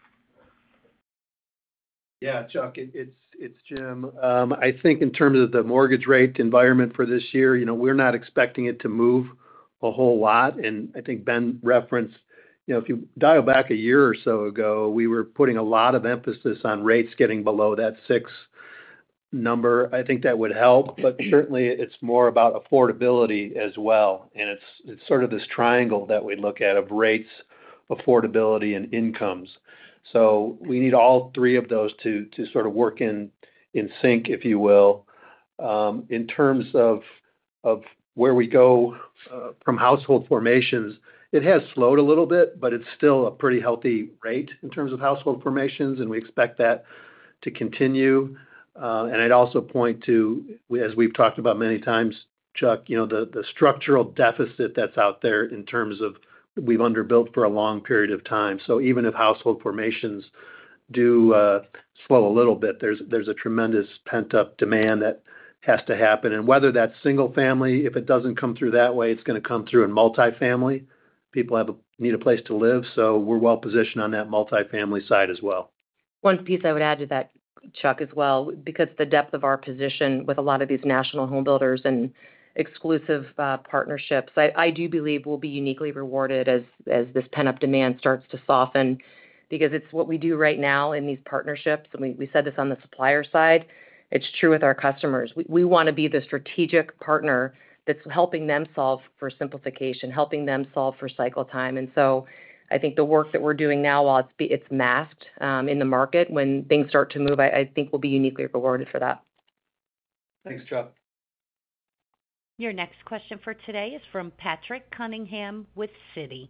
Yeah, Chuck, it's Jim. I think in terms of the mortgage rate environment for this year, we're not expecting it to move a whole lot. And I think Ben referenced, if you dial back a year or so ago, we were putting a lot of emphasis on rates getting below that 6 number. I think that would help, but certainly it's more about affordability as well. And it's sort of this triangle that we look at of rates, affordability, and incomes. So we need all three of those to sort of work in sync, if you will. In terms of where we go from household formations, it has slowed a little bit, but it's still a pretty healthy rate in terms of household formations, and we expect that to continue. And I'd also point to, as we've talked about many times, Chuck, the structural deficit that's out there in terms of we've underbuilt for a long period of time. So even if household formations do slow a little bit, there's a tremendous pent-up demand that has to happen. And whether that's single family, if it doesn't come through that way, it's going to come through in multifamily. People need a place to live, so we're well positioned on that multifamily side as well. One piece I would add to that, Chuck, as well, because the depth of our position with a lot of these national home builders and exclusive partnerships. I do believe we'll be uniquely rewarded as this pent-up demand starts to soften, because it's what we do right now in these partnerships. And we said this on the supplier side. It's true with our customers. We want to be the strategic partner that's helping them solve for simplification, helping them solve for cycle time. And so I think the work that we're doing now, while it's masked in the market, when things start to move, I think we'll be uniquely rewarded for that. Thanks, Jeff. Your next question for today is from Patrick Cunningham with Citi.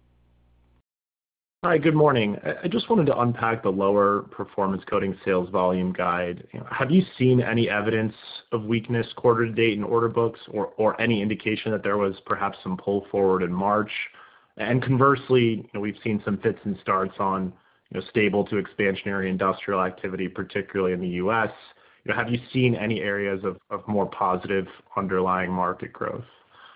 Hi, good morning. I just wanted to unpack the lower Performance Coatings sales volume guide. Have you seen any evidence of weakness quarter to date in order books, or any indication that there was perhaps some pull forward in March? And conversely, we've seen some fits and starts on stable to expansionary industrial activity, particularly in the U.S. Have you seen any areas of more positive underlying market growth?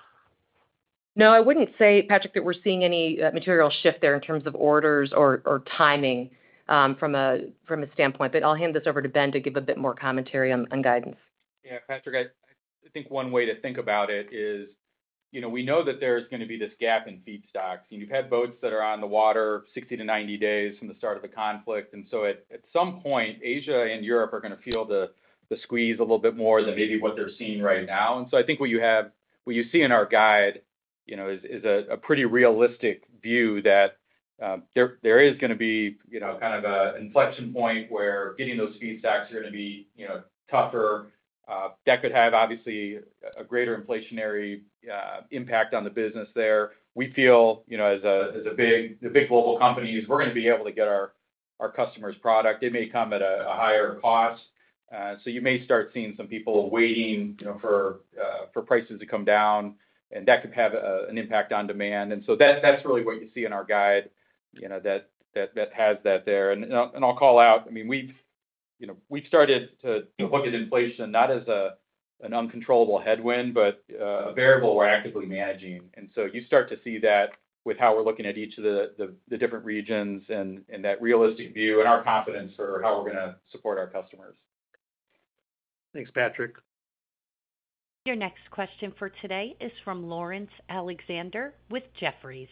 No, I wouldn't say, Patrick, that we're seeing any material shift there in terms of orders or timing from a standpoint. But I'll hand this over to Ben to give a bit more commentary on guidance. Yeah, Patrick, I think one way to think about it is, we know that there's going to be this gap in feedstocks. You've had boats that are on the water 60 to 90 days from the start of the conflict. And so at some point, Asia and Europe are going to feel the squeeze a little bit more than maybe what they're seeing right now. And so I think what you see in our guide, is a pretty realistic view that there is going to be, kind of an inflection point where getting those feedstocks are going to be, tougher. That could have obviously a greater inflationary impact on the business there. We feel, as the big global companies, we're going to be able to get our customers' product. It may come at a higher cost. So you may start seeing some people waiting, for prices to come down, and that could have an impact on demand. And so that's really what you see in our guide, that has that there. And I'll call out, I mean, we've started to look at inflation not as an uncontrollable headwind, but a variable we're actively managing. And so you start to see that with how we're looking at each of the different regions and that realistic view and our confidence for how we're going to support our customers. Thanks, Patrick. Your next question for today is from Laurence Alexander with Jefferies.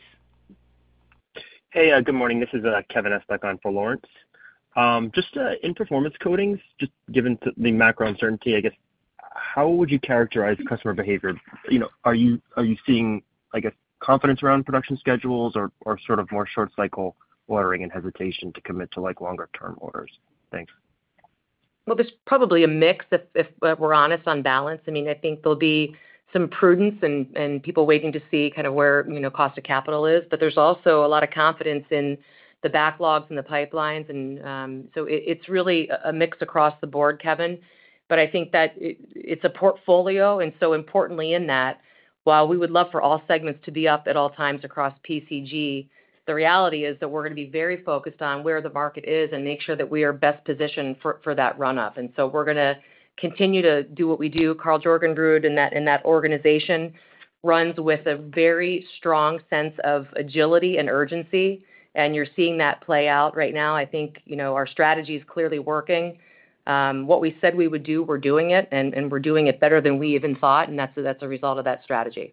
Hey, good morning. This is Kevin Estok on for Lawrence. Just in Performance Coatings, just given the macro uncertainty, I guess, how would you characterize customer behavior? Are you seeing, I guess, confidence around production schedules or sort of more short cycle ordering and hesitation to commit to longer term orders? Thanks. Well, there's probably a mix if we're honest on balance. I mean, I think there'll be some prudence and people waiting to see kind of where, cost of capital is, but there's also a lot of confidence in the backlogs and the pipelines. And so it's really a mix across the board, Kevin. But I think that it's a portfolio. And so importantly in that, while we would love for all segments to be up at all times across PCG, the reality is that we're going to be very focused on where the market is and make sure that we are best positioned for that run up. And so we're going to continue to do what we do. Karl Jorgenrud and that organization runs with a very strong sense of agility and urgency. And you're seeing that play out right now. I think, our strategy is clearly working. What we said we would do, we're doing it, and we're doing it better than we even thought. And that's a result of that strategy.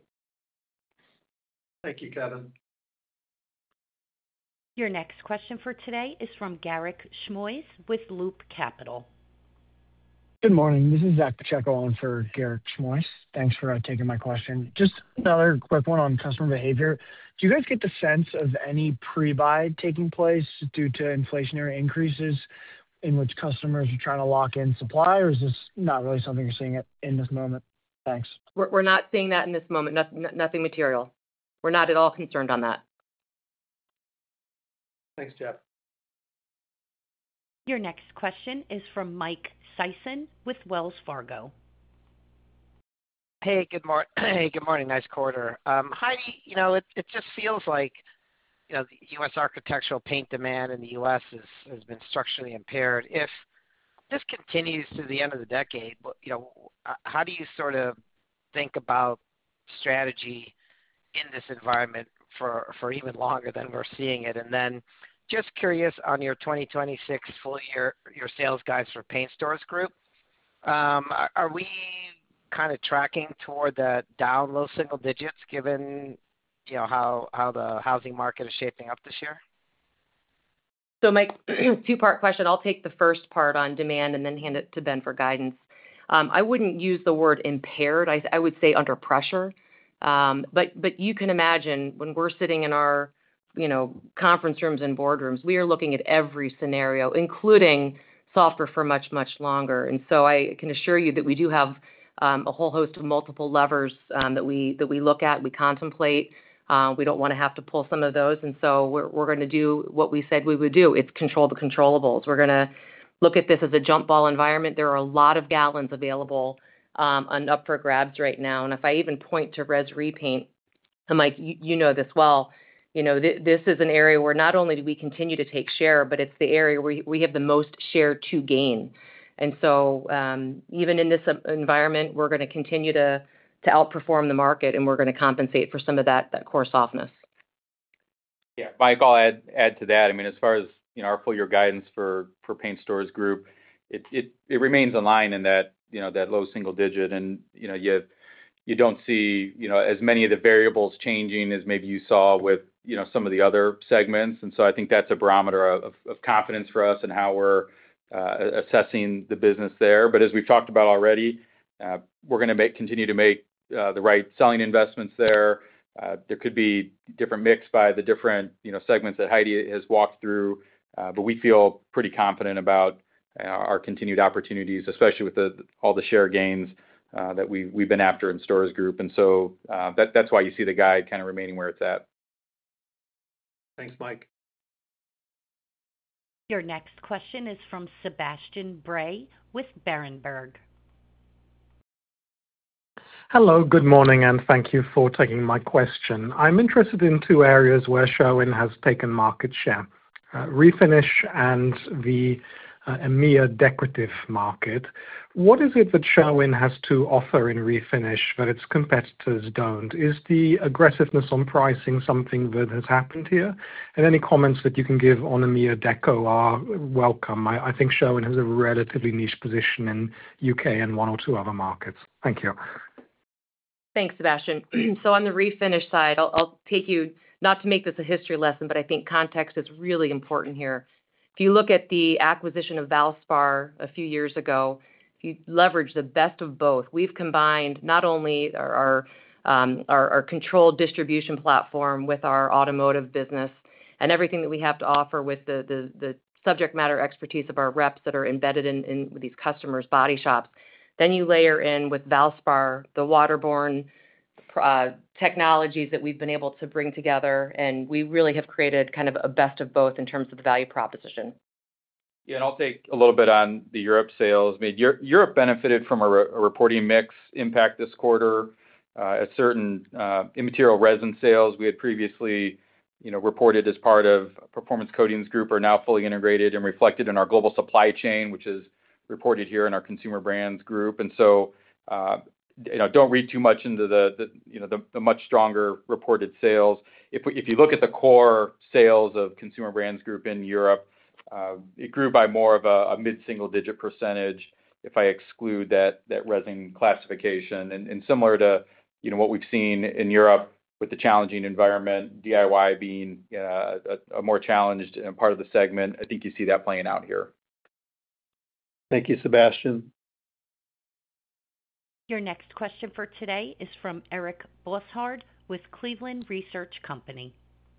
Thank you, Kevin. Your next question for today is from Garik Shmois with Loop Capital. Good morning. This is Zach Pacheco on for Garik Shmois. Thanks for taking my question. Just another quick one on customer behavior. Do you guys get the sense of any pre-buy taking place due to inflationary increases in which customers are trying to lock in supply, or is this not really something you're seeing in this moment? Thanks. We're not seeing that in this moment. Nothing material. We're not at all concerned on that. Thanks, Jeff. Your next question is from Mike Sison with Wells Fargo. Hey, good morning. Nice quarter. Heidi, it just feels like, the U.S. architectural paint demand in the U.S. has been structurally impaired. If this continues to the end of the decade, how do you sort of think about strategy in this environment for even longer than we're seeing it? And then just curious on your 2026 full year, your sales guys for Paint Stores Group. Are we kind of tracking toward the down low single digits, given how the housing market is shaping up this year? So, Mike, two-part question. I'll take the first part on demand and then hand it to Ben for guidance. I wouldn't use the word impaired. I would say under pressure. But you can imagine when we're sitting in our conference rooms and boardrooms, we are looking at every scenario, including softer for much, much longer. And so I can assure you that we do have a whole host of multiple levers that we look at, we contemplate. We don't want to have to pull some of those. And so we're going to do what we said we would do. It's control the controllables. We're going to look at this as a jump ball environment. There are a lot of gallons available and up for grabs right now. And if I even point to res repaint, and Mike, you know this well, this is an area where not only do we continue to take share, but it's the area where we have the most share to gain. And so even in this environment, we're going to continue to outperform the market, and we're going to compensate for some of that core softness. Yeah, Mike, I'll add to that. I mean, as far as our full year guidance for Paint Stores Group, it remains in line in that that low single digit, and you don't see as many of the variables changing as maybe you saw with some of the other segments. And so I think that's a barometer of confidence for us and how we're assessing the business there. But as we've talked about already, we're going to continue to make the right selling investments there. There could be different mix by the different segments that Heidi has walked through, but we feel pretty confident about our continued opportunities, especially with all the share gains that we've been after in Stores Group. And so that's why you see the guide kind of remaining where it's at. Thanks, Mike. Your next question is from Sebastian Bray with Berenberg. Hello, good morning, and thank you for taking my question. I'm interested in two areas where Sherwin has taken market share, refinish and the EMEA decorative market. What is it that Sherwin has to offer in refinish that its competitors don't? Is the aggressiveness on pricing something that has happened here? And any comments that you can give on EMEA deco are welcome. I think Sherwin has a relatively niche position in UK and one or two other markets. Thank you. Thanks, Sebastian. So on the refinish side, I'll take you, not to make this a history lesson, but I think context is really important here. If you look at the acquisition of Valspar a few years ago, if you leverage the best of both, we've combined not only our controlled distribution platform with our automotive business and everything that we have to offer with the subject matter expertise of our reps that are embedded in with these customers' body shops. Then you layer in with Valspar the waterborne technologies that we've been able to bring together, and we really have created kind of a best of both in terms of the value proposition. Yeah, and I'll take a little bit on the Europe sales. I mean, Europe benefited from a reporting mix impact this quarter. At certain immaterial resin sales we had previously reported as part of Performance Coatings Group are now fully integrated and reflected in our global supply chain, which is reported here in our Consumer Brands Group. And so don't read too much into the much stronger reported sales. If you look at the core sales of Consumer Brands Group in Europe, it grew by more of a mid-single digit percentage if I exclude that resin classification. And similar to what we've seen in Europe with the challenging environment, DIY being a more challenged part of the segment, I think you see that playing out here. Thank you, Sebastian. Your next question for today is from Eric Bosshard with Cleveland Research Company.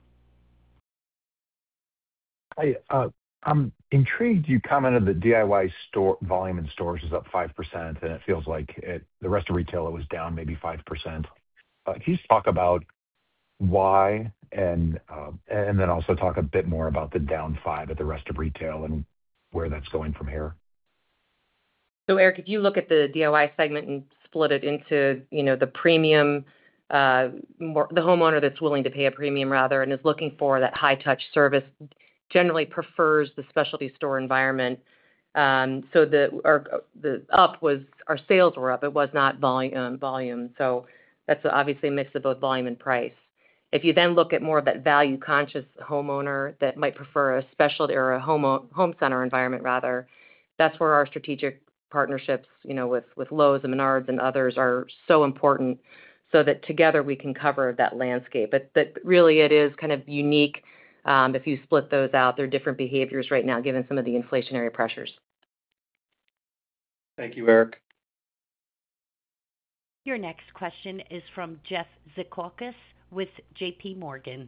I'm intrigued. You commented that DIY store volume in stores is up 5%, and it feels like the rest of retail, it was down maybe 5%. Can you just talk about why, and then also talk a bit more about the down 5% at the rest of retail and where that's going from here? So, Eric, if you look at the DIY segment and split it into, the premium, the homeowner that's willing to pay a premium rather and is looking for that high-touch service generally prefers the specialty store environment. So the up was our sales were up. It was not volume. So that's obviously a mix of both volume and price. If you then look at more of that value-conscious homeowner that might prefer a specialty or a home center environment rather, that's where our strategic partnerships, with Lowe's and Menards and others are so important so that together we can cover that landscape. But really it is kind of unique. If you split those out, there are different behaviors right now given some of the inflationary pressures. Thank you, Eric. Your next question is from Jeff Zekauskas with J.P. Morgan.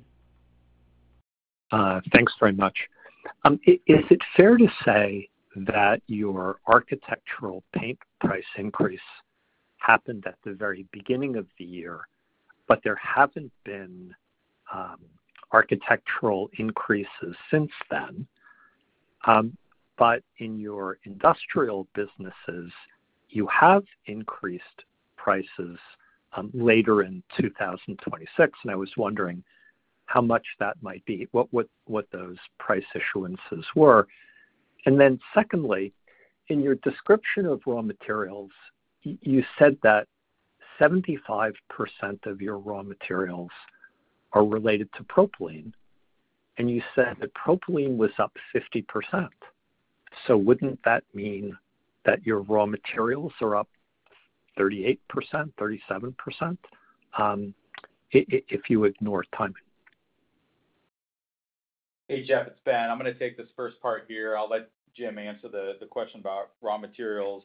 Thanks very much. Is it fair to say that your architectural paint price increase happened at the very beginning of the year, but there haven't been architectural increases since then? But in your industrial businesses, you have increased prices later in 2026, and I was wondering how much that might be, what those price issuances were. And then secondly, in your description of raw materials, you said that 75% of your raw materials are related to propylene, and you said that propylene was up 50%. So wouldn't that mean that your raw materials are up 38%, 37%, if you ignore timing? Hey, Jeff, it's Ben. I'm going to take this first part here. I'll let Jim answer the question about raw materials.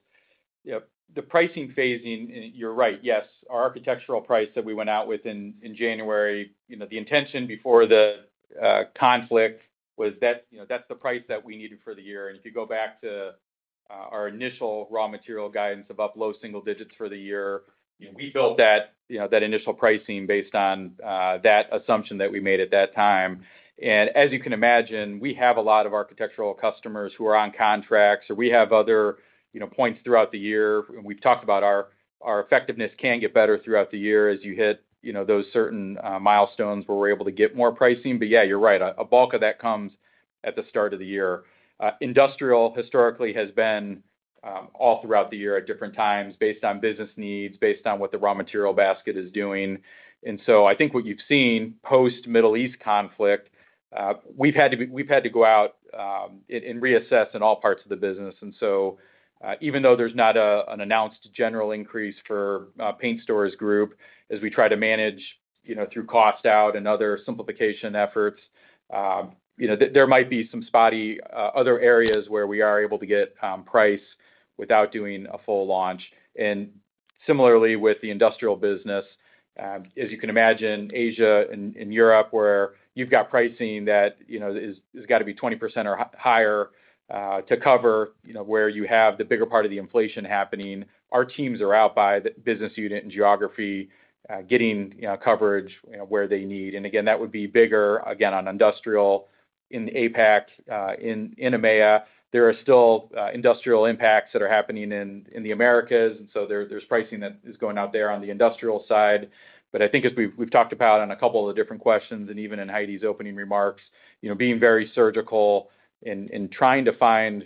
The pricing phasing, you're right. Yes, our architectural price that we went out with in January, the intention before the conflict was that, that's the price that we needed for the year. And if you go back to our initial raw material guidance of up low single digits for the year, we built that, that initial pricing based on that assumption that we made at that time. And as you can imagine, we have a lot of architectural customers who are on contracts, or we have other, points throughout the year. And we've talked about our effectiveness can get better throughout the year as you hit, those certain milestones where we're able to get more pricing. But yeah, you're right. A bulk of that comes at the start of the year. Industrial historically has been all throughout the year at different times based on business needs, based on what the raw material basket is doing. And so I think what you've seen post Middle East conflict, we've had to go out and reassess in all parts of the business. And so even though there's not an announced general increase for Paint Stores Group, as we try to manage, through cost out and other simplification efforts, there might be some spotty other areas where we are able to get price without doing a full launch. And similarly with the industrial business, as you can imagine, Asia and Europe, where you've got pricing that is got to be 20% or higher to cover where you have the bigger part of the inflation happening. Our teams are out by the business unit and geography, getting coverage where they need. And again, that would be bigger again on industrial in the APAC, in EMEA. There are still industrial impacts that are happening in the Americas, and so there's pricing that is going out there on the industrial side. But I think as we've talked about on a couple of the different questions, and even in Heidi's opening remarks, being very surgical in trying to find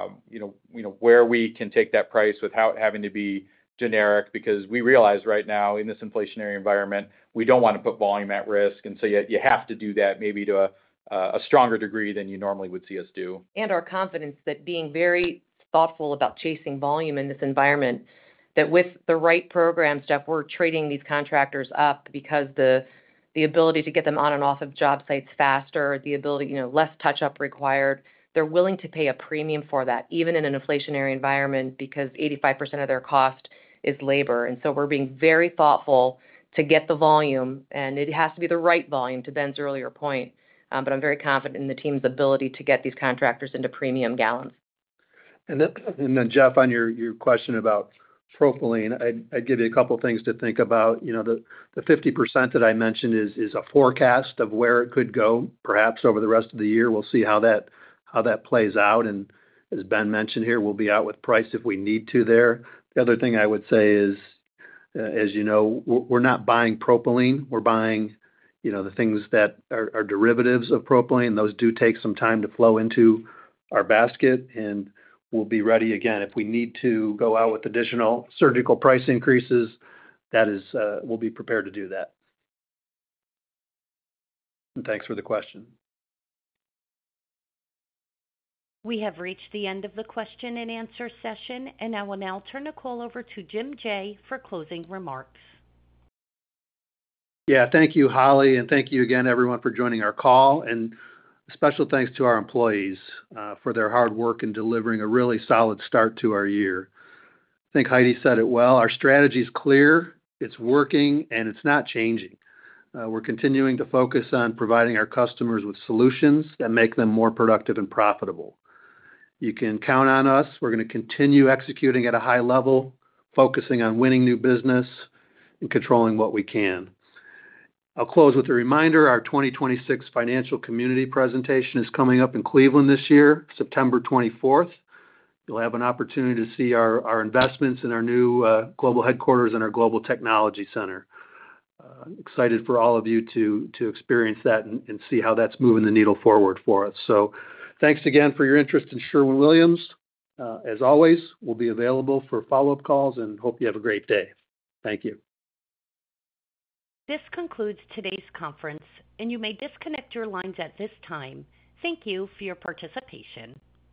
where we can take that price without having to be generic, because we realize right now in this inflationary environment, we don't want to put volume at risk, and so you have to do that maybe to a stronger degree than you normally would see us do. And our confidence that being very thoughtful about chasing volume in this environment, that with the right programs, Jeff, we're trading these contractors up because the ability to get them on and off of job sites faster, the ability, less touch-up required, they're willing to pay a premium for that, even in an inflationary environment, because 85% of their cost is labor. And so we're being very thoughtful to get the volume, and it has to be the right volume, to Ben's earlier point. But I'm very confident in the team's ability to get these contractors into premium gallons. And then Jeff, on your question about propylene, I'd give you a couple of things to think about. The 50% that I mentioned is a forecast of where it could go, perhaps over the rest of the year. We'll see how that plays out. And as Ben mentioned here, we'll be out with price if we need to there. The other thing I would say is, as you know, we're not buying propylene. We're buying the things that are derivatives of propylene. Those do take some time to flow into our basket, and we'll be ready again if we need to go out with additional surgical price increases. We'll be prepared to do that. And thanks for the question. We have reached the end of the question and answer session, and I will now turn the call over to Jim Jaye for closing remarks. Yeah, thank you, Holly, and thank you again, everyone, for joining our call. And special thanks to our employees for their hard work in delivering a really solid start to our year. I think Heidi said it well. Our strategy is clear, it's working, and it's not changing. We're continuing to focus on providing our customers with solutions that make them more productive and profitable. You can count on us. We're going to continue executing at a high level, focusing on winning new business and controlling what we can. I'll close with a reminder, our 2026 financial community presentation is coming up in Cleveland this year, September 24th. You'll have an opportunity to see our investments in our new global headquarters and our global technology center. Excited for all of you to experience that and see how that's moving the needle forward for us. So thanks again for your interest in Sherwin-Williams. As always, we'll be available for follow-up calls and hope you have a great day. Thank you. This concludes today's conference, and you may disconnect your lines at this time. Thank you for your participation.